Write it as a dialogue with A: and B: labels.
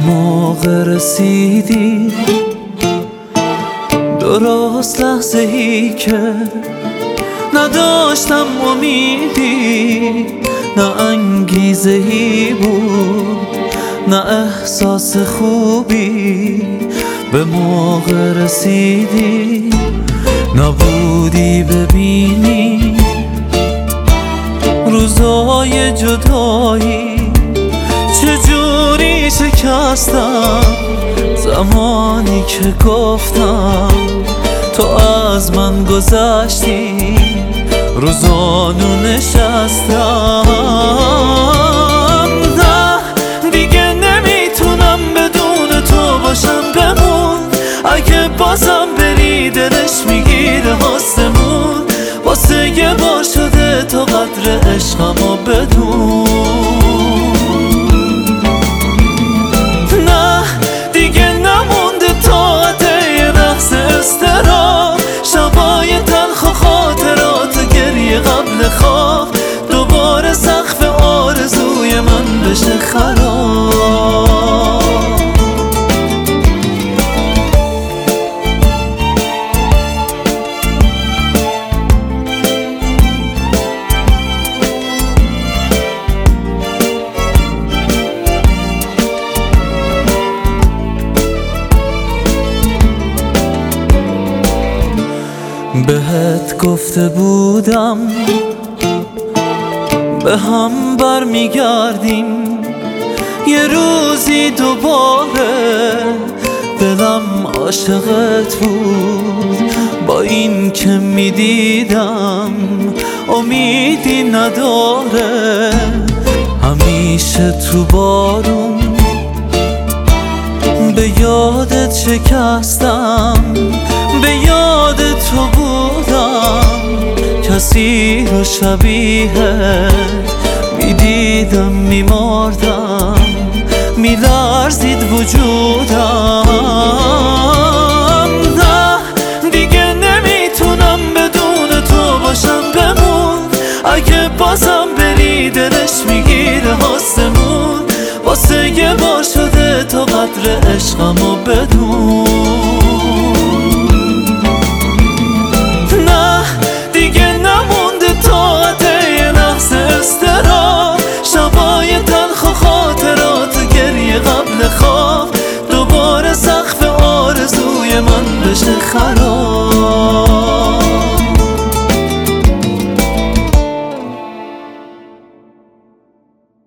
A: موقع رسیدی، درست لحظه ای که نداشتم امیدی، نه انگیزه ای بود نه احساس خوبی. به موقع رسیدی، نبودی ببینی روزای جدایی چجوری شکستم. زمانی که گفتم تو از من گذشتی، روزانو نشستم. نه دیگه نمیتونم بدون تو باشم، بمون. اگه بازم بری دلش میگیره آسمون. واسه یه بار شده تا قدر عشقمو بدون. نه دیگه نمونده طاقت یه لحظه اضطراب، شبای تلخ و خاطرات گریه قبل خواب، دوباره سقف آرزوی من بشه خراب. بهت گفته بودم به هم برمیگردیم یه روزی دوباره. دلم عاشقت بود با این که میدیدم امیدی نداره. همیشه تو بارون به یادت شکستم، به یاد تو بودم. کسی رو شبیه میدیدم میمردم، میلرزید وجودم. نه دیگه نمیتونم بدون تو باشم، بمون. اگه بازم بری دلش میگیره آسمون. واسه یه بار شده تا قدر عشقمو بدون.